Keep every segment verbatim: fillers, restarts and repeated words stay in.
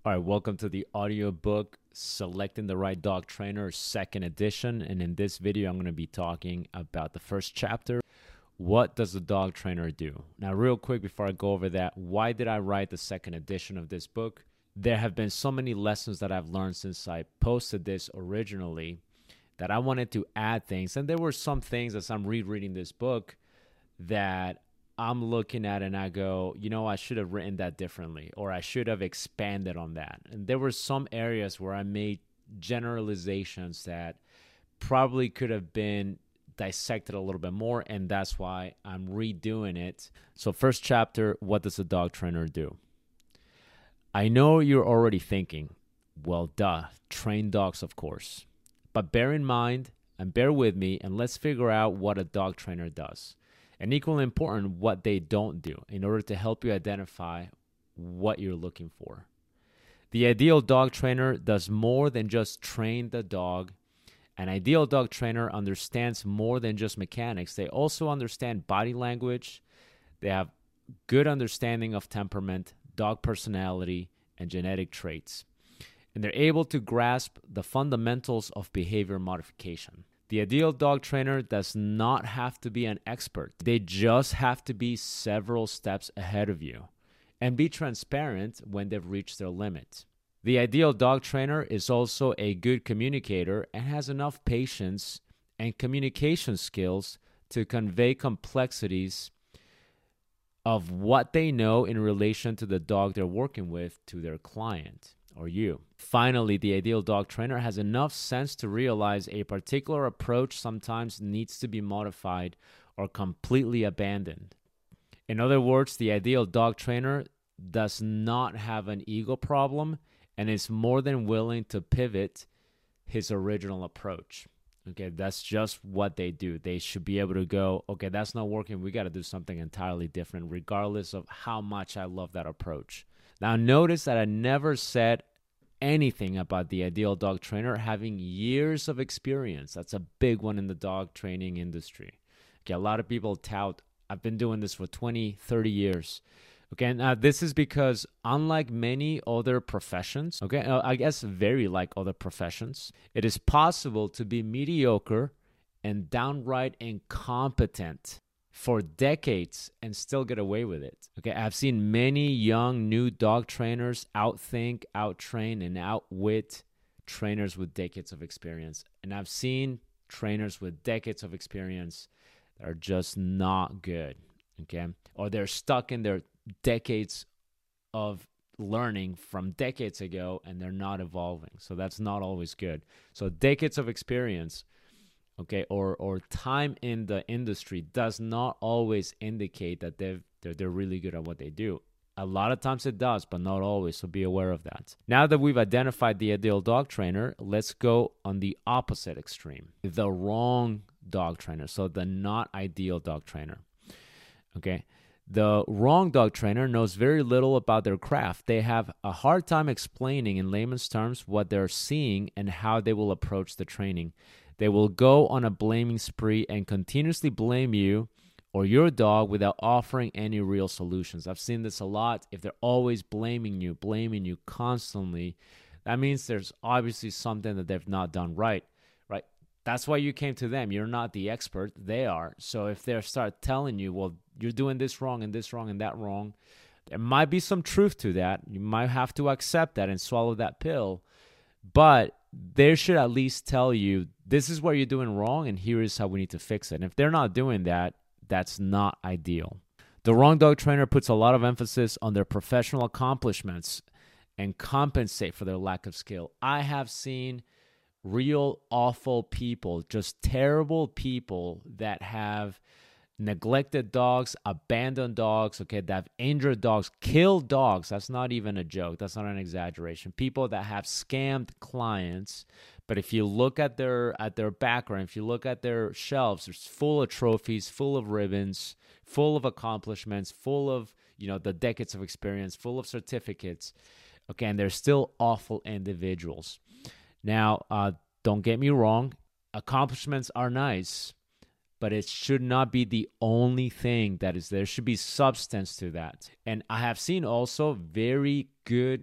All right, welcome to the audiobook Selecting the Right Dog Trainer, second edition. And in this video, I'm going to be talking about the first chapter. What does the dog trainer do? Now, real quick before I go over that, why did I write the second edition of this book? There have been so many lessons that I've learned since I posted this originally that I wanted to add things. And there were some things as I'm rereading this book that I'm looking at and I go, you know, I should have written that differently, or I should have expanded on that. And there were some areas where I made generalizations that probably could have been dissected a little bit more, and that's why I'm redoing it. So first chapter, what does a dog trainer do? I know you're already thinking, well, duh, train dogs, of course. But bear in mind, and bear with me, and let's figure out what a dog trainer does. And equally important, what they don't do in order to help you identify what you're looking for. The ideal dog trainer does more than just train the dog. An ideal dog trainer understands more than just mechanics. They also understand body language. They have good understanding of temperament, dog personality, and genetic traits. And they're able to grasp the fundamentals of behavior modification. The ideal dog trainer does not have to be an expert. They just have to be several steps ahead of you and be transparent when they've reached their limit. The ideal dog trainer is also a good communicator and has enough patience and communication skills to convey complexities of what they know in relation to the dog they're working with to their client or you. Finally, the ideal dog trainer has enough sense to realize a particular approach sometimes needs to be modified or completely abandoned. In other words, the ideal dog trainer does not have an ego problem and is more than willing to pivot his original approach. Okay, that's just what they do. They should be able to go, okay, that's not working. We got to do something entirely different, regardless of how much I love that approach. Now, notice that I never said anything about the ideal dog trainer having years of experience. That's a big one in the dog training industry. Okay, a lot of people tout, I've been doing this for twenty, thirty years. Okay, now this is because unlike many other professions, okay, uh, I guess very like other professions, it is possible to be mediocre and downright incompetent for decades and still get away with it. Okay, I've seen many young new dog trainers outthink, outtrain, and outwit trainers with decades of experience. And I've seen trainers with decades of experience that are just not good, okay? Or they're stuck in their decades of learning from decades ago and they're not evolving. So that's not always good. So decades of experience, okay, or or time in the industry does not always indicate that they've, they're, they're really good at what they do. A lot of times it does, but not always, so be aware of that. Now that we've identified the ideal dog trainer, let's go on the opposite extreme, the wrong dog trainer, so the not ideal dog trainer, okay? The wrong dog trainer knows very little about their craft. They have a hard time explaining in layman's terms what they're seeing and how they will approach the training. They will go on a blaming spree and continuously blame you or your dog without offering any real solutions. I've seen this a lot. If they're always blaming you, blaming you constantly, that means there's obviously something that they've not done right, right? That's why you came to them. You're not the expert. They are. So if they start telling you, well, you're doing this wrong and this wrong and that wrong, there might be some truth to that. You might have to accept that and swallow that pill. But they should at least tell you, this is what you're doing wrong and here is how we need to fix it. And if they're not doing that, that's not ideal. The wrong dog trainer puts a lot of emphasis on their professional accomplishments and compensate for their lack of skill. I have seen real awful people, just terrible people that have neglected dogs, abandoned dogs, okay, that have injured dogs, killed dogs. That's not even a joke. That's not an exaggeration. People that have scammed clients. But if you look at their at their background, if you look at their shelves, it's full of trophies, full of ribbons, full of accomplishments, full of, you know, the decades of experience, full of certificates. Okay, and they're still awful individuals. Now, uh, don't get me wrong. Accomplishments are nice, but it should not be the only thing that is there. There should be substance to that. And I have seen also very good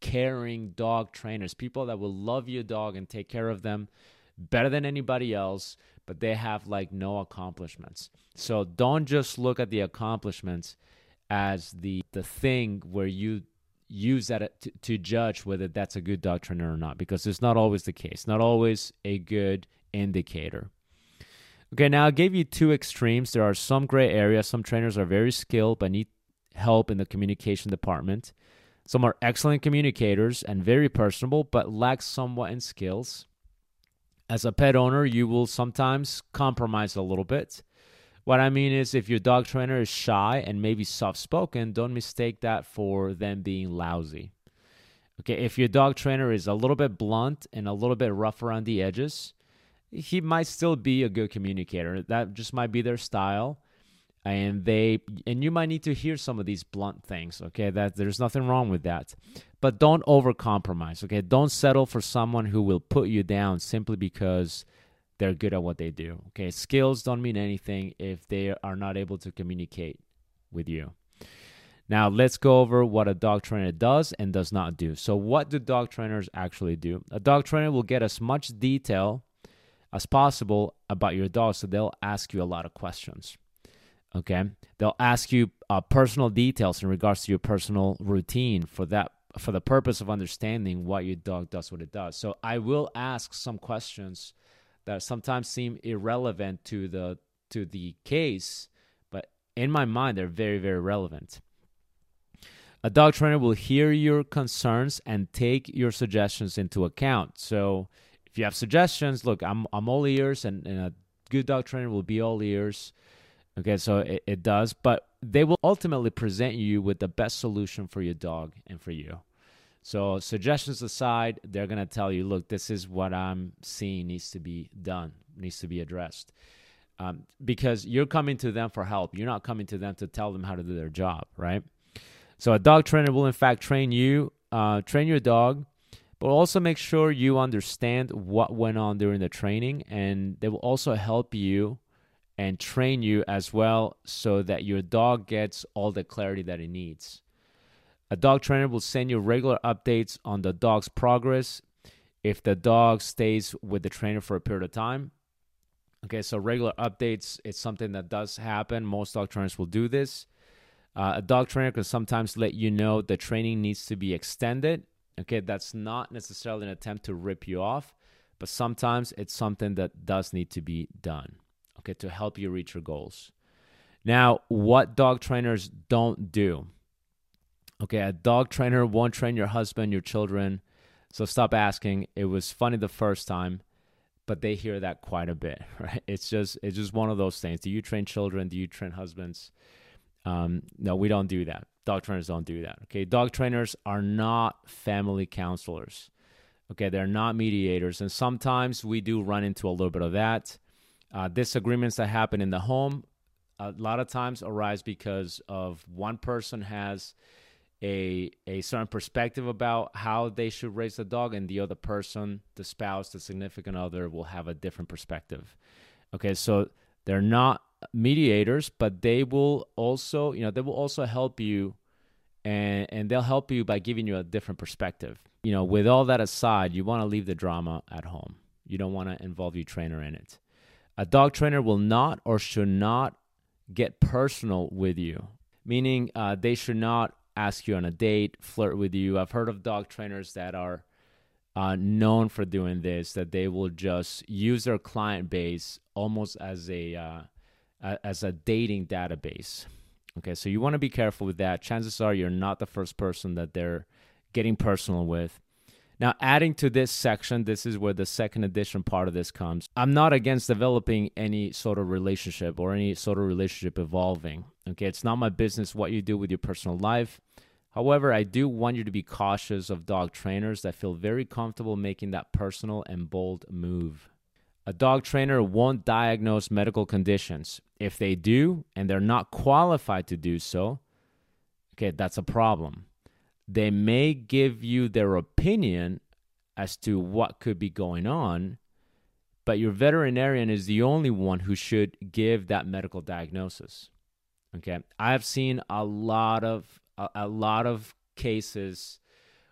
caring dog trainers, people that will love your dog and take care of them better than anybody else, but they have like no accomplishments. So don't just look at the accomplishments as the the thing where you use that to, to judge whether that's a good dog trainer or not, because it's not always the case, not always a good indicator. Okay, now I gave you two extremes. There are some gray areas. Some trainers are very skilled but need help in the communication department. Some are excellent communicators and very personable but lack somewhat in skills. As a pet owner, you will sometimes compromise a little bit. What I mean is, if your dog trainer is shy and maybe soft-spoken, don't mistake that for them being lousy. Okay, if your dog trainer is a little bit blunt and a little bit rough around the edges, he might still be a good communicator. That just might be their style. And they and you might need to hear some of these blunt things, okay? That there's nothing wrong with that. But don't overcompromise, okay? Don't settle for someone who will put you down simply because they're good at what they do, okay? Skills don't mean anything if they are not able to communicate with you. Now, let's go over what a dog trainer does and does not do. So what do dog trainers actually do? A dog trainer will get as much detail as possible about your dog, so they'll ask you a lot of questions. Okay, they'll ask you uh, personal details in regards to your personal routine for that, for the purpose of understanding what your dog does, what it does. So I will ask some questions that sometimes seem irrelevant to the to the case, but in my mind, they're very, very relevant. A dog trainer will hear your concerns and take your suggestions into account. So if you have suggestions, look, I'm I'm all ears, and, and a good dog trainer will be all ears. Okay, so it, it does, but they will ultimately present you with the best solution for your dog and for you. So suggestions aside, they're going to tell you, look, this is what I'm seeing needs to be done, needs to be addressed. Um, because you're coming to them for help. You're not coming to them to tell them how to do their job, right? So a dog trainer will, in fact, train you, uh, train your dog, but also make sure you understand what went on during the training, and they will also help you and train you as well so that your dog gets all the clarity that it needs. A dog trainer will send you regular updates on the dog's progress if the dog stays with the trainer for a period of time. Okay, so regular updates, it's something that does happen. Most dog trainers will do this. Uh, a dog trainer can sometimes let you know the training needs to be extended. Okay, that's not necessarily an attempt to rip you off, but sometimes it's something that does need to be done. Okay, to help you reach your goals. Now, what dog trainers don't do. Okay, a dog trainer won't train your husband, your children. So stop asking. It was funny the first time, but they hear that quite a bit, right? It's just it's just one of those things. Do you train children? Do you train husbands? Um, no, we don't do that. Dog trainers don't do that. Okay, dog trainers are not family counselors. Okay, they're not mediators, and sometimes we do run into a little bit of that. Uh, disagreements that happen in the home a lot of times arise because of one person has a a certain perspective about how they should raise the dog, and the other person, the spouse, the significant other, will have a different perspective. Okay, so they're not mediators, but they will also, you know, they will also help you, and and they'll help you by giving you a different perspective. You know, with all that aside, you want to leave the drama at home. You don't want to involve your trainer in it. A dog trainer will not or should not get personal with you, meaning uh, they should not ask you on a date, flirt with you. I've heard of dog trainers that are uh, known for doing this, that they will just use their client base almost as a uh, as a dating database. Okay, so you want to be careful with that. Chances are you're not the first person that they're getting personal with. Now, adding to this section, this is where the second edition part of this comes. I'm not against developing any sort of relationship or any sort of relationship evolving. Okay, it's not my business what you do with your personal life. However, I do want you to be cautious of dog trainers that feel very comfortable making that personal and bold move. A dog trainer won't diagnose medical conditions. If they do, and they're not qualified to do so, okay, that's a problem. They may give you their opinion as to what could be going on, but your veterinarian is the only one who should give that medical diagnosis. Okay, I have seen a lot of a, a lot of cases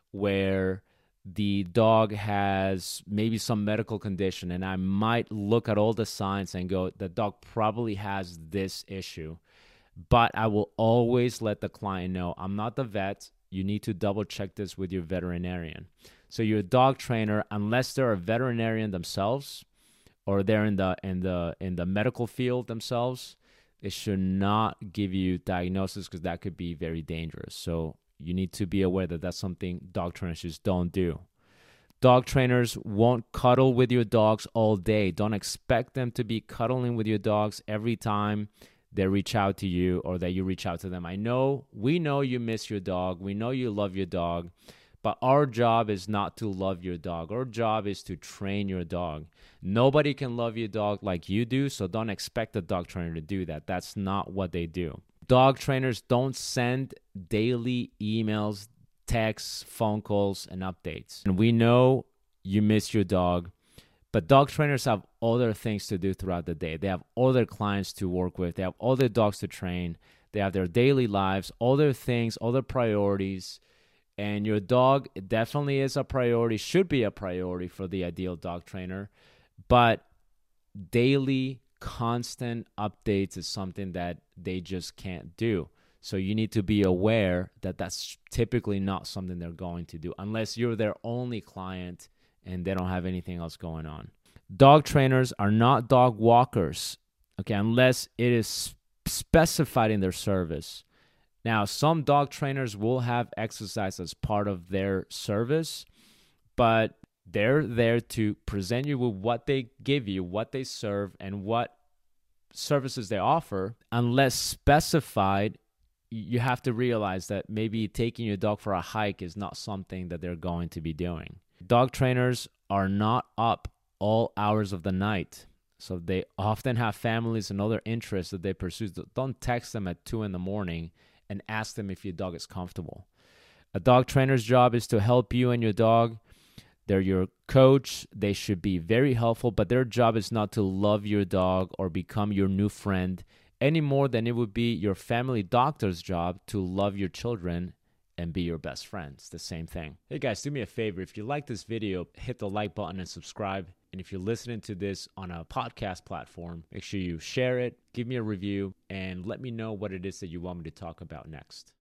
where the dog has maybe some medical condition, and I might look at all the signs and go, the dog probably has this issue. But I will always let the client know, I'm not the vet. You need to double check this with your veterinarian. So your dog trainer, unless they're a veterinarian themselves or they're in the in the in the medical field themselves, it should not give you diagnosis, because that could be very dangerous. So you need to be aware that that's something dog trainers just don't do. Dog trainers won't cuddle with your dogs all day. Don't expect them to be cuddling with your dogs every time they reach out to you or that you reach out to them. I know, we know you miss your dog. We know you love your dog. But our job is not to love your dog. Our job is to train your dog. Nobody can love your dog like you do, so don't expect a dog trainer to do that. That's not what they do. Dog trainers don't send daily emails, texts, phone calls, and updates. And we know you miss your dog, but dog trainers have other things to do throughout the day. They have other clients to work with. They have other dogs to train. They have their daily lives, other things, other priorities. And your dog definitely is a priority, should be a priority for the ideal dog trainer. But daily, constant updates is something that they just can't do. So you need to be aware that that's typically not something they're going to do unless you're their only client and they don't have anything else going on. Dog trainers are not dog walkers, okay, unless it is specified in their service. Now, some dog trainers will have exercise as part of their service, but they're there to present you with what they give you, what they serve, and what services they offer. Unless specified, you have to realize that maybe taking your dog for a hike is not something that they're going to be doing. Dog trainers are not up all hours of the night. So they often have families and other interests that they pursue. Don't text them at two in the morning and ask them if your dog is comfortable. A dog trainer's job is to help you and your dog. They're your coach. They should be very helpful, but their job is not to love your dog or become your new friend any more than it would be your family doctor's job to love your children and be your best friend. It's the same thing. Hey guys, do me a favor. If you like this video, hit the like button and subscribe. And if you're listening to this on a podcast platform, make sure you share it, give me a review, and let me know what it is that you want me to talk about next.